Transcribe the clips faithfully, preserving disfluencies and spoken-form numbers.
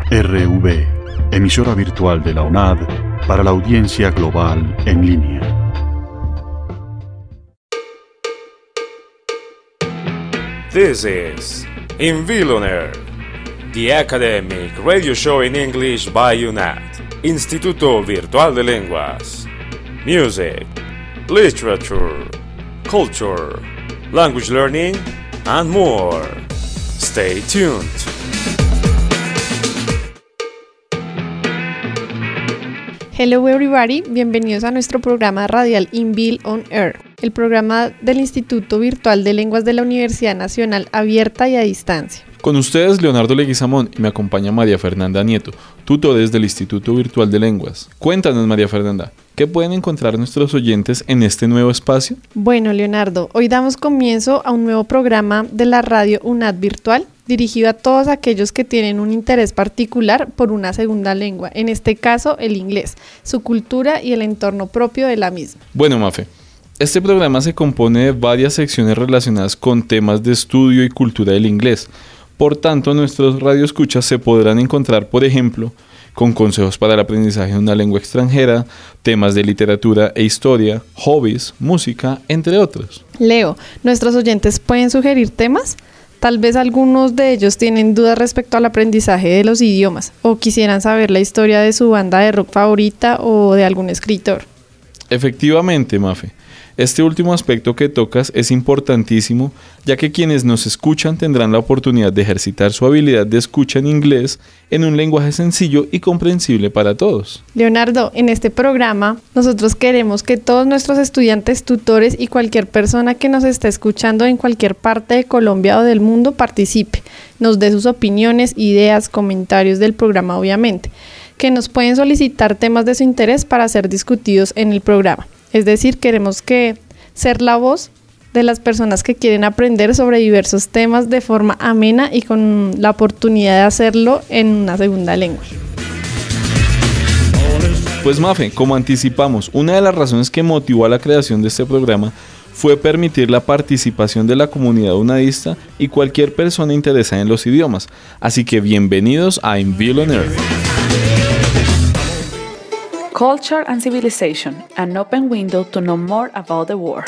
R V, emisora virtual de la U N A D para la audiencia global en línea. This is Invil on Air, the academic radio show in English by U N A D, Instituto Virtual de Lenguas. Music, literature, culture, language learning, and more. Stay tuned. Hello everybody, bienvenidos a nuestro programa radial Invil on Air, el programa del Instituto Virtual de Lenguas de la Universidad Nacional Abierta y a Distancia. Con ustedes Leonardo Leguizamón y me acompaña María Fernanda Nieto, tutores del Instituto Virtual de Lenguas. Cuéntanos, María Fernanda, ¿qué pueden encontrar nuestros oyentes en este nuevo espacio? Bueno, Leonardo, hoy damos comienzo a un nuevo programa de la radio U N A D Virtual, dirigido a todos aquellos que tienen un interés particular por una segunda lengua, en este caso el inglés, su cultura y el entorno propio de la misma. Bueno, Mafe, este programa se compone de varias secciones relacionadas con temas de estudio y cultura del inglés. Por tanto, nuestros radioescuchas se podrán encontrar, por ejemplo, con consejos para el aprendizaje de una lengua extranjera, temas de literatura e historia, hobbies, música, entre otros. Leo, ¿nuestros oyentes pueden sugerir temas? Tal vez algunos de ellos tienen dudas respecto al aprendizaje de los idiomas o quisieran saber la historia de su banda de rock favorita o de algún escritor. Efectivamente, Mafe. Este último aspecto que tocas es importantísimo, ya que quienes nos escuchan tendrán la oportunidad de ejercitar su habilidad de escucha en inglés en un lenguaje sencillo y comprensible para todos. Leonardo, en este programa nosotros queremos que todos nuestros estudiantes, tutores y cualquier persona que nos esté escuchando en cualquier parte de Colombia o del mundo participe, nos dé sus opiniones, ideas, comentarios del programa obviamente, que nos pueden solicitar temas de su interés para ser discutidos en el programa. Es decir, queremos que ser la voz de las personas que quieren aprender sobre diversos temas de forma amena y con la oportunidad de hacerlo en una segunda lengua. Pues Mafe, como anticipamos, una de las razones que motivó a la creación de este programa fue permitir la participación de la comunidad unadista y cualquier persona interesada en los idiomas. Así que bienvenidos a Invil on Air. Culture and Civilization, an open window to know more about the world.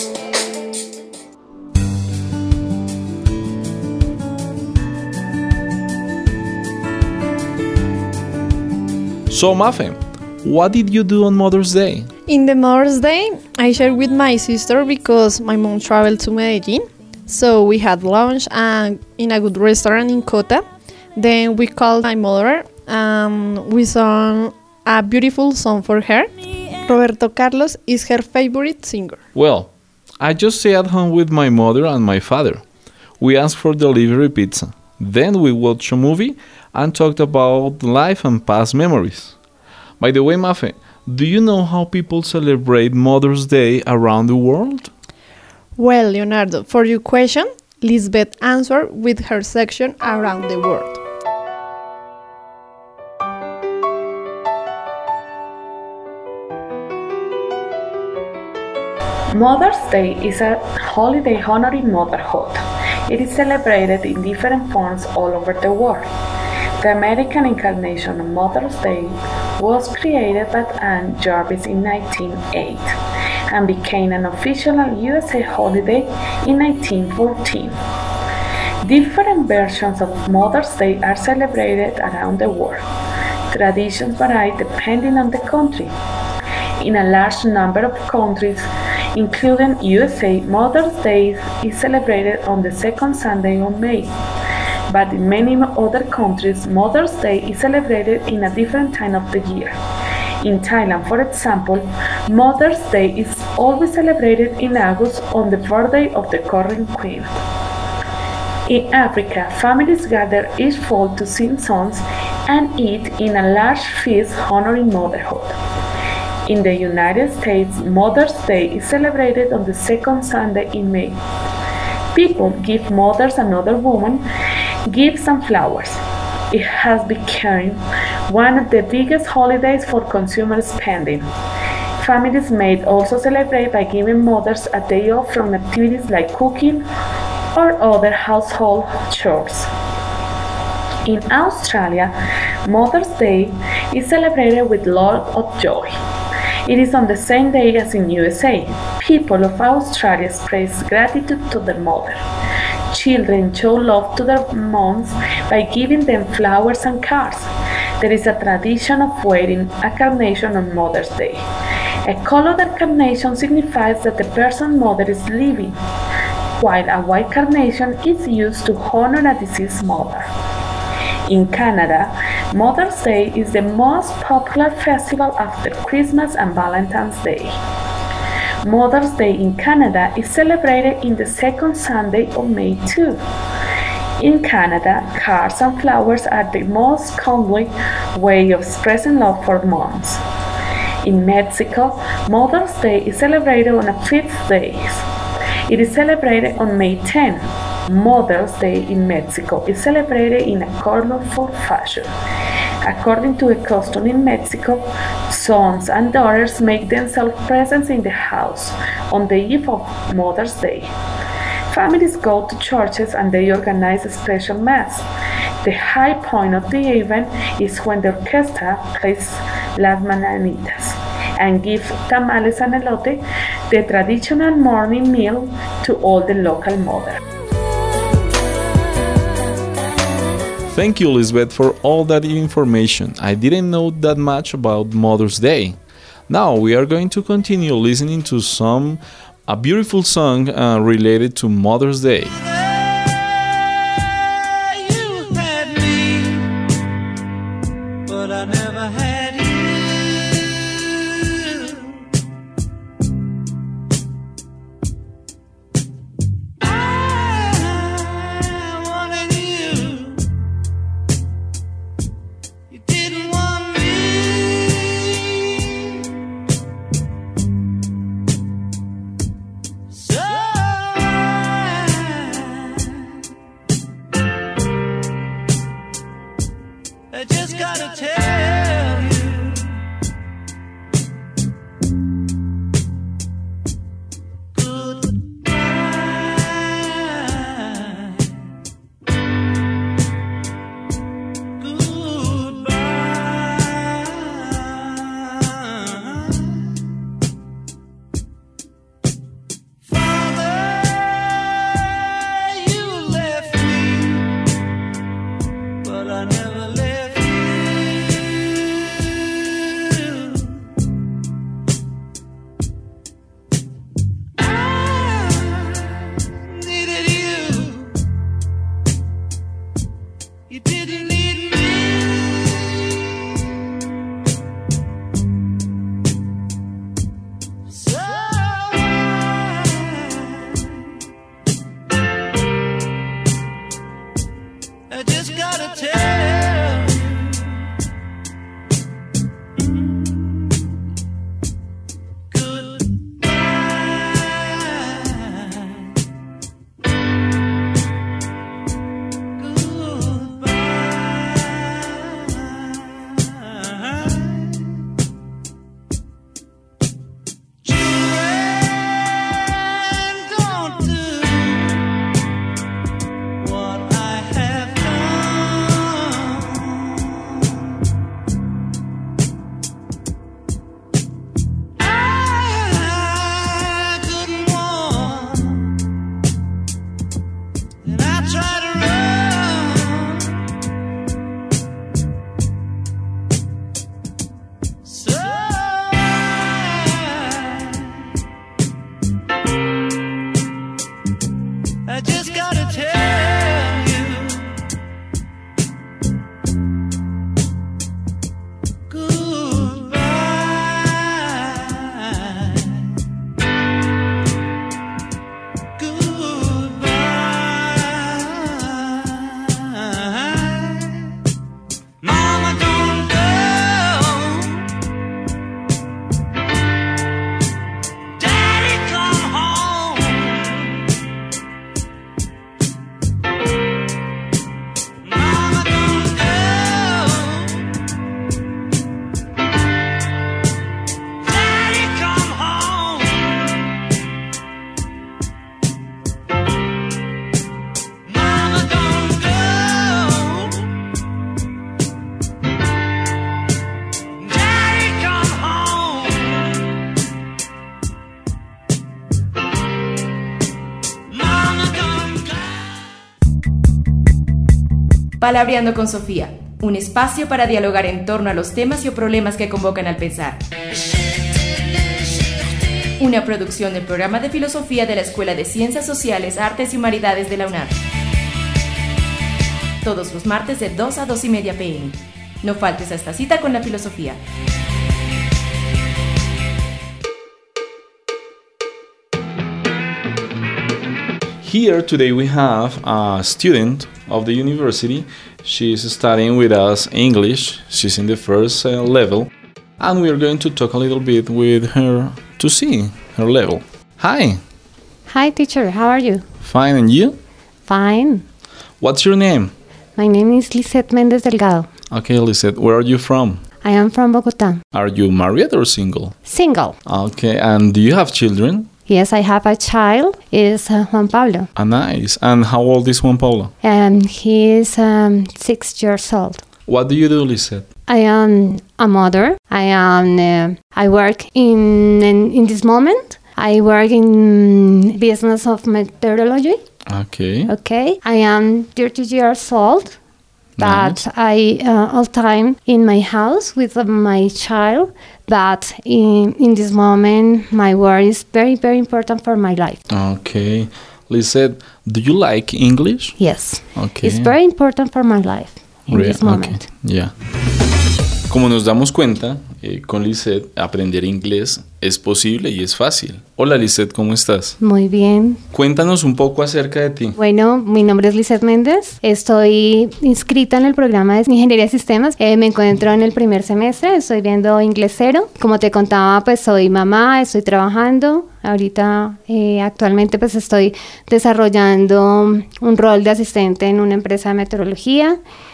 So, Mafe, what did you do on Mother's Day? In the Mother's Day, I shared with my sister because my mom traveled to Medellin. So we had lunch and in a good restaurant in Cota. Then we called my mother and we sang a beautiful song for her. Roberto Carlos is her favorite singer. Well, I just stayed at home with my mother and my father. We asked for delivery pizza. Then we watched a movie and talked about life and past memories. By the way, Mafe, do you know how people celebrate Mother's Day around the world? Well, Leonardo, for your question, Lisbeth answered with her section Around the World. Mother's Day is a holiday honoring motherhood. It is celebrated in different forms all over the world. The American incarnation of Mother's Day was created by Ann Jarvis in nineteen oh eight and became an official U S A holiday in nineteen fourteen. Different versions of Mother's Day are celebrated around the world. Traditions vary depending on the country. In a large number of countries, including U S A, Mother's Day is celebrated on the second Sunday of May. But in many other countries, Mother's Day is celebrated in a different time of the year. In Thailand, for example, Mother's Day is always celebrated in August on the birthday of the current queen. In Africa, families gather each fall to sing songs and eat in a large feast honoring motherhood. In the United States, Mother's Day is celebrated on the second Sunday in May. People give mothers and other women gifts and flowers. It has become one of the biggest holidays for consumer spending. Families may also celebrate by giving mothers a day off from activities like cooking or other household chores. In Australia, Mother's Day is celebrated with lots of joy. It is on the same day as in U S A. People of Australia express gratitude to their mother. Children show love to their moms by giving them flowers and cards. There is a tradition of wearing a carnation on Mother's Day. A colored carnation signifies that the person's mother is living, while a white carnation is used to honor a deceased mother. In Canada, Mother's Day is the most popular festival after Christmas and Valentine's Day. Mother's Day in Canada is celebrated in the second Sunday of May too. In Canada, cards and flowers are the most common way of expressing love for moms. In Mexico, Mother's Day is celebrated on a fifth day. It is celebrated on May tenth. Mother's Day in Mexico is celebrated in a colorful fashion. According to a custom in Mexico, sons and daughters make themselves present in the house on the eve of Mother's Day. Families go to churches and they organize a special mass. The high point of the event is when the orchestra plays Las Mañanitas and gives tamales and elote, the traditional morning meal, to all the local mothers. Thank you, Lisbeth, for all that information. I didn't know that much about Mother's Day. Now we are going to continue listening to some a beautiful song uh, related to Mother's Day. What I have done. Palabreando con Sofía, un espacio para dialogar en torno a los temas y o problemas que convocan al pensar. Una producción del programa de filosofía de la Escuela de Ciencias Sociales, Artes y Humanidades de la UNAD. Todos los martes de dos a dos y media pm. No faltes a esta cita con la filosofía. Here today we have a student of the university. She's studying with us English. She's in the first uh, level. And we are going to talk a little bit with her to see her level. Hi. Hi, teacher. How are you? Fine, and you? Fine. What's your name? My name is Lisette Mendez Delgado. Okay, Lisette, where are you from? I am from Bogota. Are you married or single? Single. Okay, and do you have children? Yes, I have a child. It's uh, Juan Pablo. Ah, nice. And how old is Juan Pablo? Um, he is um, six years old. What do you do, Lisette? I am a mother. I am. Uh, I work in, in in this moment. I work in business of meteorology. Okay. Okay. I am thirty years old. But Nice. I uh, all time in my house with uh, my child. But in in this moment, my work is very very important for my life. Okay. Lisette, do you like English? Yes, Okay. it's very important for my life in Re- this moment. Okay. Yeah. Como nos damos cuenta, eh, con Lisette, aprender inglés es posible y es fácil. Hola Lisette, ¿cómo estás? Muy bien. Cuéntanos un poco acerca de ti. Bueno, mi nombre es Lisette Méndez. Estoy inscrita en el programa de Ingeniería de Sistemas. Eh, me encuentro en el primer semestre. Estoy viendo inglés cero. Como te contaba, pues soy mamá, estoy trabajando. Ahorita, eh, actualmente, pues estoy desarrollando un rol de asistente en una empresa de meteorología.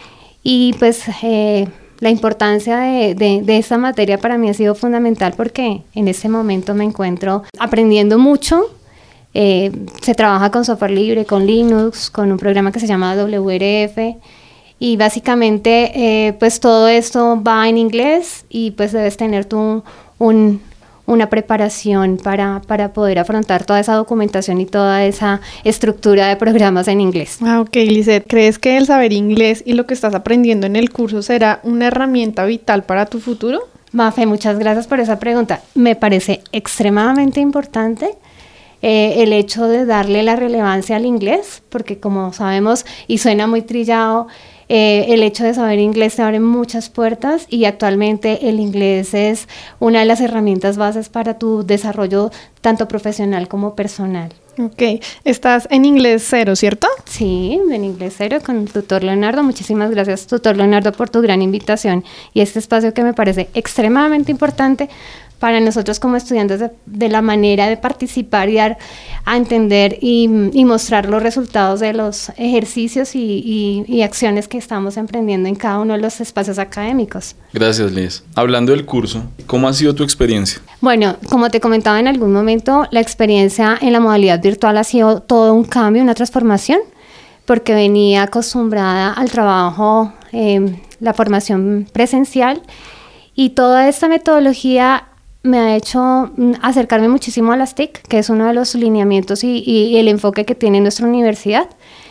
Y pues eh, la importancia de, de, de esta materia para mí ha sido fundamental porque en este momento me encuentro aprendiendo mucho. Eh, se trabaja con software libre, con Linux, con un programa que se llama W R F y básicamente eh, pues todo esto va en inglés y pues debes tener tú un, una preparación para, para poder afrontar toda esa documentación y toda esa estructura de programas en inglés. Ah, ok, Lisette. ¿Crees que el saber inglés y lo que estás aprendiendo en el curso será una herramienta vital para tu futuro? Mafe, muchas gracias por esa pregunta. Me parece extremadamente importante eh, el hecho de darle la relevancia al inglés, porque como sabemos, y suena muy trillado, eh, el hecho de saber inglés te abre muchas puertas y actualmente el inglés es una de las herramientas bases para tu desarrollo tanto profesional como personal. Ok, estás en inglés cero, ¿cierto? Sí, en inglés cero con el tutor Leonardo. Muchísimas gracias, tutor Leonardo, por tu gran invitación y este espacio que me parece extremadamente importante para nosotros como estudiantes de, de la manera de participar y dar a entender y, y mostrar los resultados de los ejercicios y, y, y acciones que estamos emprendiendo en cada uno de los espacios académicos. Gracias, Liz. Hablando del curso, ¿cómo ha sido tu experiencia? Bueno, como te comentaba en algún momento, la experiencia en la modalidad virtual ha sido todo un cambio, una transformación, porque venía acostumbrada al trabajo, eh, la formación presencial, y toda esta metodología me ha hecho acercarme muchísimo a las T I C, que es uno de los lineamientos y, y el enfoque que tiene nuestra universidad.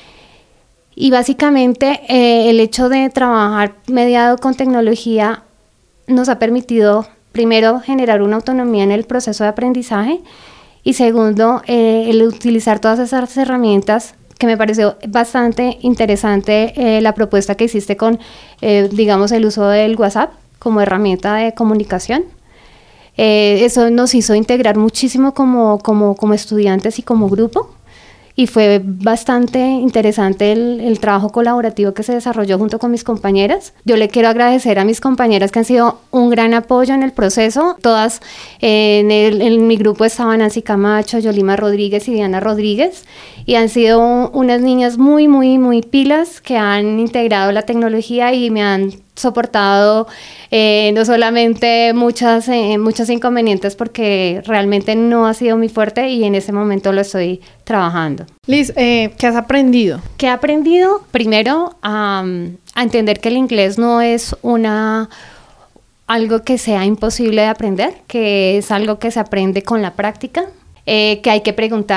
Y básicamente eh, el hecho de trabajar mediado con tecnología nos ha permitido, primero, generar una autonomía en el proceso de aprendizaje y segundo, eh, el utilizar todas esas herramientas que me pareció bastante interesante eh, la propuesta que hiciste con, eh, digamos, el uso del WhatsApp como herramienta de comunicación. Eh, eso nos hizo integrar muchísimo como, como, como estudiantes y como grupo y fue bastante interesante el, el trabajo colaborativo que se desarrolló junto con mis compañeras. Yo le quiero agradecer a mis compañeras que han sido un gran apoyo en el proceso. Todas eh, en, el, en mi grupo estaban Nancy Camacho, Yolima Rodríguez y Diana Rodríguez y han sido unas niñas muy, muy, muy pilas que han integrado la tecnología y me han soportado eh, no solamente muchas, eh, muchos inconvenientes porque realmente no ha sido muy fuerte y en ese momento lo estoy trabajando. Liz, eh, ¿qué has aprendido? ¿Qué he aprendido? Primero, um, a entender que el inglés no es una algo que sea imposible de aprender, que es algo que se aprende con la práctica, eh, que hay que preguntar,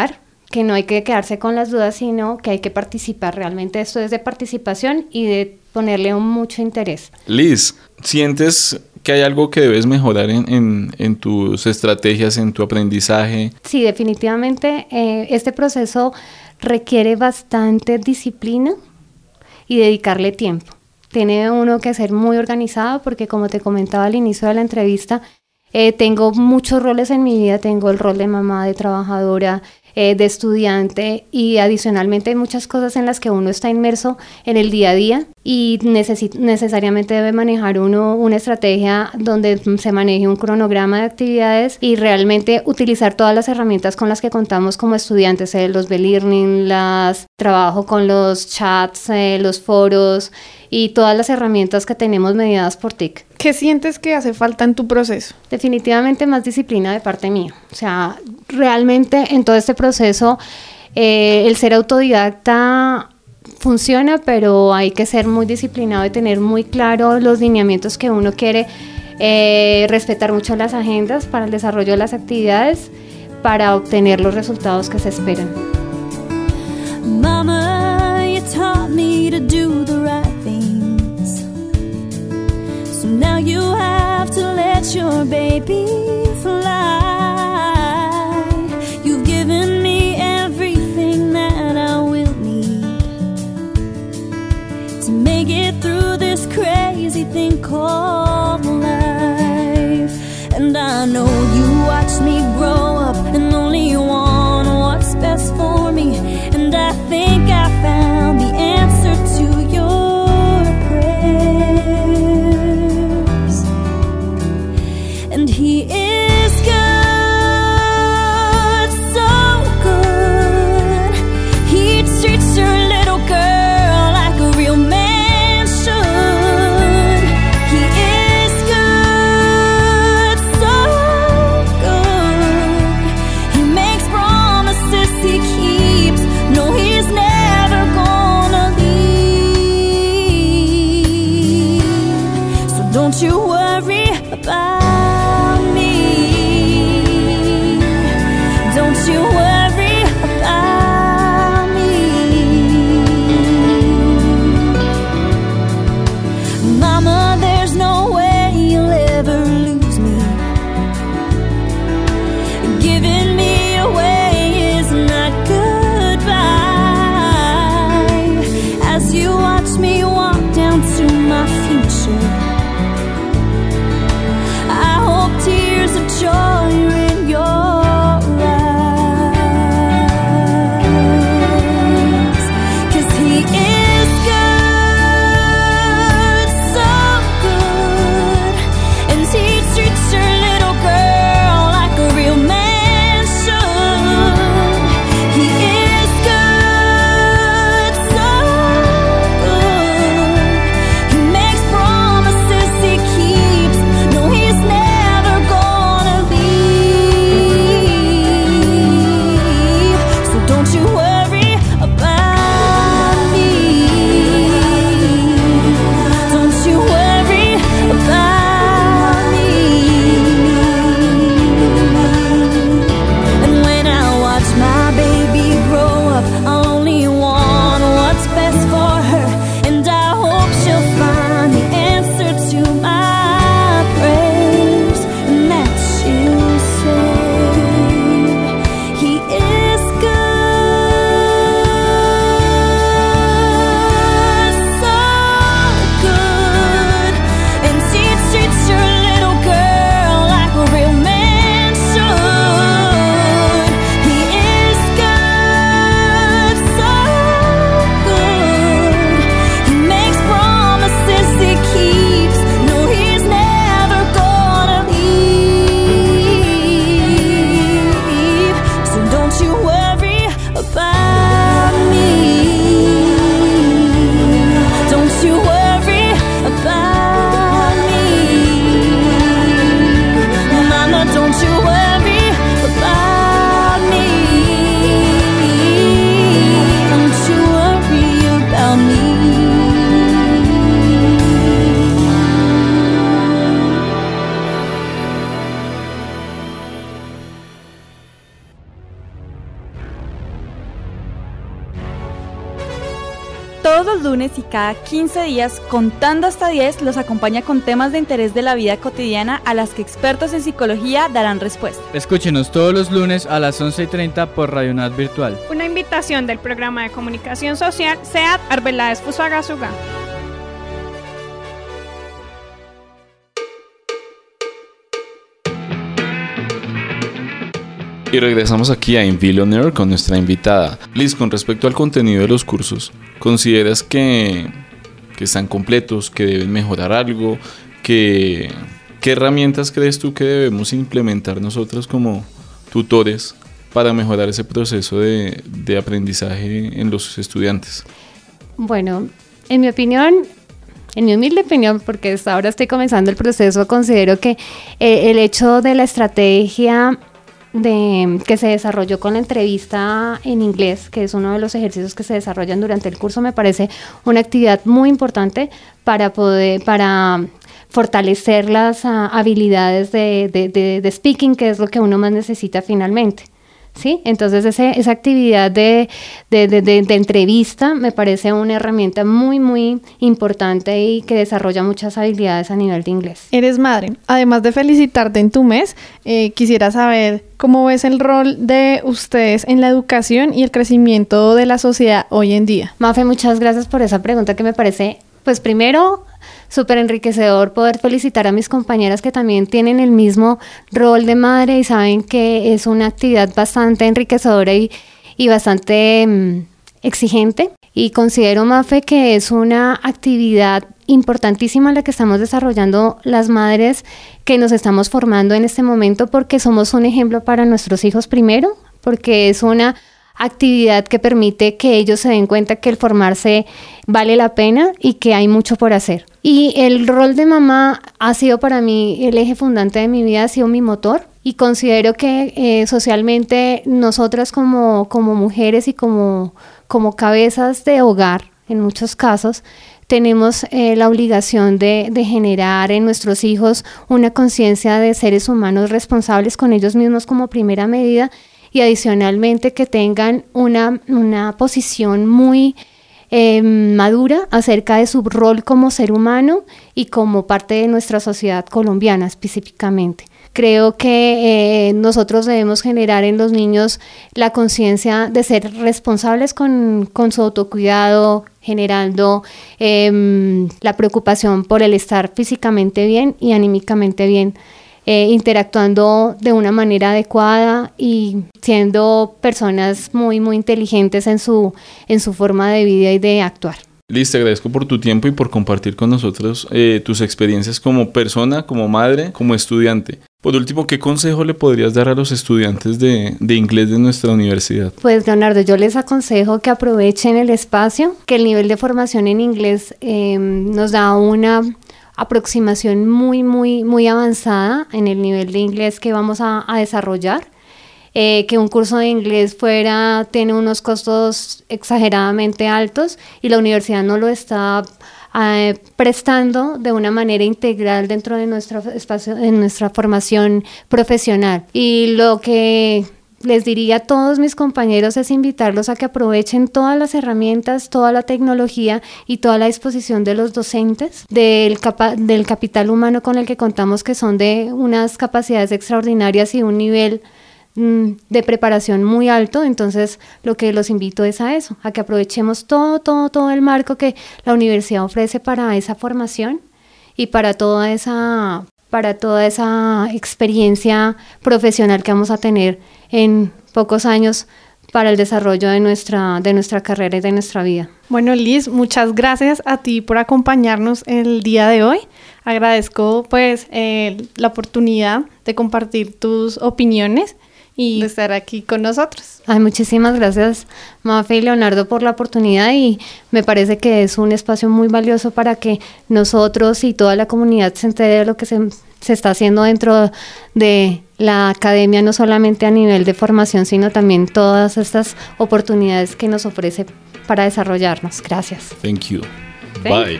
que no hay que quedarse con las dudas, sino que hay que participar. Realmente esto es de participación y de ponerle un mucho interés. Liz, ¿sientes que hay algo que debes mejorar en, en, en tus estrategias, en tu aprendizaje? Sí, definitivamente eh, este proceso requiere bastante disciplina y dedicarle tiempo. Tiene uno que ser muy organizado porque, como te comentaba al inicio de la entrevista, eh, tengo muchos roles en mi vida. Tengo el rol de mamá, de trabajadora, eh, de estudiante, y adicionalmente hay muchas cosas en las que uno está inmerso en el día a día y necesi- necesariamente debe manejar uno una estrategia donde se maneje un cronograma de actividades y realmente utilizar todas las herramientas con las que contamos como estudiantes, eh, los B-Learning, las trabajo con los chats, eh, los foros y todas las herramientas que tenemos mediadas por T I C. ¿Qué sientes que hace falta en tu proceso? Definitivamente más disciplina de parte mía. O sea, realmente en todo este proceso eh, el ser autodidacta funciona, pero hay que ser muy disciplinado y tener muy claro los lineamientos que uno quiere, eh, respetar mucho las agendas para el desarrollo de las actividades para obtener los resultados que se esperan. Mama, you taught me to do the right things, so now you have to let your baby fly. You've given me everything that I will need to make it through this crazy thing called life. And I know you watched me grow up and only want what's best for me, and I think I found the answer to your prayers. And he is good, so good. He treats your little girl like a real man should. He is good, so good. He makes promises he keeps. No, he's never gonna leave. So don't you worry about me. Don't you worry about me. Mama, there's no way you'll ever lose me. Giving me away is not goodbye. As you watch me walk down to my future, I hope tears of joy are in your eyes. 'Cause he is good, so good. And he treats your little girl like a real man should. He is good, so good. He makes promises he keeps. No, he's never gonna leave. Todos los lunes y cada quince días, contando hasta diez, los acompaña con temas de interés de la vida cotidiana a las que expertos en psicología darán respuesta. Escúchenos todos los lunes a las once y treinta por Radio Nat Virtual. Una invitación del programa de comunicación social SEAT Arbeláez Fusagasugá. Y regresamos aquí a Invillionaire con nuestra invitada. Liz, con respecto al contenido de los cursos, ¿consideras que, que están completos, que deben mejorar algo? Que, ¿Qué herramientas crees tú que debemos implementar nosotros como tutores para mejorar ese proceso de, de aprendizaje en los estudiantes? Bueno, en mi opinión... En mi humilde opinión, porque hasta ahora estoy comenzando el proceso, considero que eh, el hecho de la estrategia de, que se desarrolló con la entrevista en inglés, que es uno de los ejercicios que se desarrollan durante el curso, me parece una actividad muy importante para poder, para fortalecer las uh, habilidades de, de, de, de speaking, que es lo que uno más necesita finalmente. ¿Sí? Entonces ese, esa actividad de, de, de, de, de entrevista me parece una herramienta muy muy importante y que desarrolla muchas habilidades a nivel de inglés. Eres madre. Además de felicitarte en tu mes, eh, quisiera saber cómo ves el rol de ustedes en la educación y el crecimiento de la sociedad hoy en día. Mafe, muchas gracias por esa pregunta que me parece, pues primero, súper enriquecedor poder felicitar a mis compañeras que también tienen el mismo rol de madre y saben que es una actividad bastante enriquecedora y, y bastante um, exigente. Y considero, Mafe, que es una actividad importantísima la que estamos desarrollando las madres que nos estamos formando en este momento, porque somos un ejemplo para nuestros hijos primero, porque es una actividad que permite que ellos se den cuenta que el formarse vale la pena y que hay mucho por hacer. Y el rol de mamá ha sido para mí el eje fundante de mi vida, ha sido mi motor, y considero que eh, socialmente nosotras como, como mujeres y como, como cabezas de hogar, en muchos casos, tenemos eh, la obligación de, de generar en nuestros hijos una conciencia de seres humanos responsables con ellos mismos como primera medida, y adicionalmente que tengan una, una posición muy eh, madura acerca de su rol como ser humano y como parte de nuestra sociedad colombiana específicamente. Creo que eh, nosotros debemos generar en los niños la conciencia de ser responsables con, con su autocuidado, generando eh, la preocupación por el estar físicamente bien y anímicamente bien. Eh, interactuando de una manera adecuada y siendo personas muy, muy inteligentes en su, en su forma de vida y de actuar. Liz, te agradezco por tu tiempo y por compartir con nosotros eh, tus experiencias como persona, como madre, como estudiante. Por último, ¿qué consejo le podrías dar a los estudiantes de, de inglés de nuestra universidad? Pues, Leonardo, yo les aconsejo que aprovechen el espacio, que el nivel de formación en inglés eh, nos da una aproximación muy, muy, muy avanzada en el nivel de inglés que vamos a, a desarrollar. Eh, que un curso de inglés fuera tiene unos costos exageradamente altos y la universidad no lo está eh, prestando de una manera integral dentro de nuestro espacio, en nuestra formación profesional. Y lo que les diría a todos mis compañeros es invitarlos a que aprovechen todas las herramientas, toda la tecnología y toda la disposición de los docentes, del, capa- del capital humano con el que contamos, que son de unas capacidades extraordinarias y un nivel mm, de preparación muy alto. Entonces lo que los invito es a eso, a que aprovechemos todo, todo, todo el marco que la universidad ofrece para esa formación y para toda esa, para toda esa experiencia profesional que vamos a tener en pocos años para el desarrollo de nuestra, de nuestra carrera y de nuestra vida. Bueno, Liz, muchas gracias a ti por acompañarnos el día de hoy. Agradezco pues eh, la oportunidad de compartir tus opiniones y de estar aquí con nosotros. Ay, muchísimas gracias, Mafe y Leonardo, por la oportunidad, y me parece que es un espacio muy valioso para que nosotros y toda la comunidad se entere de lo que se, se está haciendo dentro de la academia, no solamente a nivel de formación, sino también todas estas oportunidades que nos ofrece para desarrollarnos. Gracias. Thank you. Thank Bye.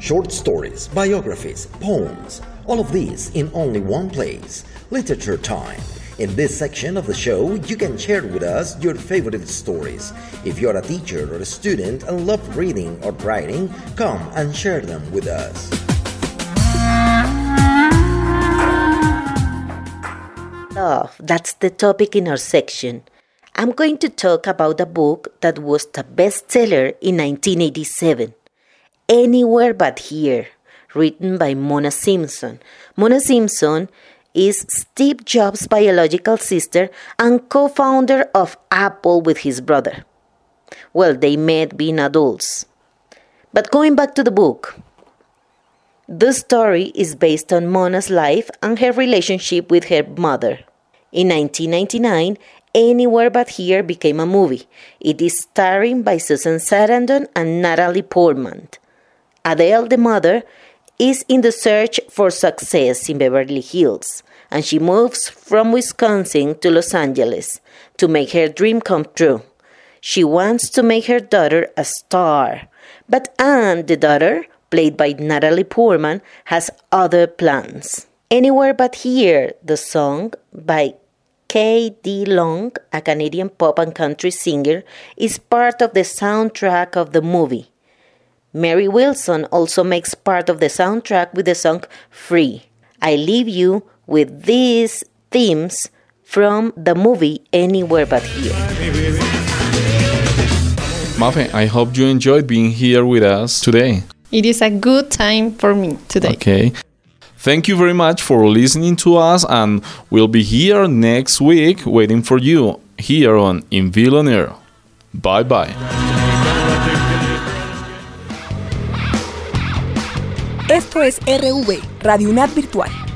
Short stories, biographies, poems, all of these in only one place, Literature Time. In this section of the show, you can share with us your favorite stories. If you're a teacher or a student and love reading or writing, come and share them with us. Love, that's the topic in our section. I'm going to talk about a book that was the bestseller in nineteen eighty-seven, Anywhere But Here, written by Mona Simpson. Mona Simpson is Steve Jobs' biological sister and co-founder of Apple with his brother. Well, they met being adults. But going back to the book, the story is based on Mona's life and her relationship with her mother. In nineteen ninety-nine, Anywhere But Here became a movie. It is starring by Susan Sarandon and Natalie Portman. Adele, the mother, is in the search for success in Beverly Hills, and she moves from Wisconsin to Los Angeles to make her dream come true. She wants to make her daughter a star, but Anne, the daughter, played by Natalie Portman, has other plans. Anywhere But Here, the song by K D Long, a Canadian pop and country singer, is part of the soundtrack of the movie. Mary Wilson also makes part of the soundtrack with the song Free. I leave you with these themes from the movie Anywhere But Here. Mafe, I hope you enjoyed being here with us today. It is a good time for me today. Okay. Thank you very much for listening to us, and we'll be here next week waiting for you here on Envil on Air. Bye bye. Esto es R V, Radio UNAD Virtual.